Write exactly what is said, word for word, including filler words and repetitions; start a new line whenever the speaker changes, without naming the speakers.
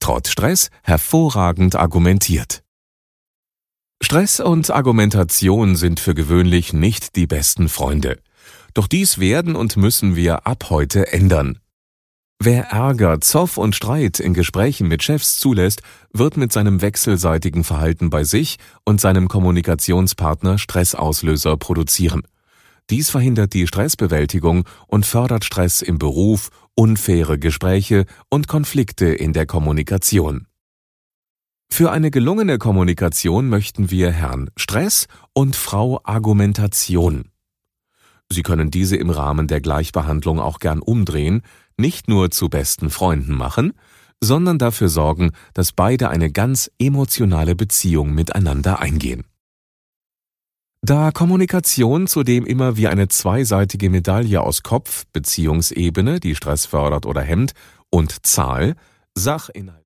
trotz Stress hervorragend argumentiert. Stress und Argumentation sind für gewöhnlich nicht die besten Freunde. Doch dies werden und müssen wir ab heute ändern. Wer Ärger, Zoff und Streit in Gesprächen mit Chefs zulässt, wird mit seinem wechselseitigen Verhalten bei sich und seinem Kommunikationspartner Stressauslöser produzieren. Dies verhindert die Stressbewältigung und fördert Stress im Beruf, unfaire Gespräche und Konflikte in der Kommunikation. Für eine gelungene Kommunikation möchten wir Herrn Stress und Frau Argumentation. Sie können diese im Rahmen der Gleichbehandlung auch gern umdrehen, nicht nur zu besten Freunden machen, sondern dafür sorgen, dass beide eine ganz emotionale Beziehung miteinander eingehen. Da Kommunikation zudem immer wie eine zweiseitige Medaille aus Kopf, Beziehungsebene, die Stress fördert oder hemmt, und Zahl, Sachinhalt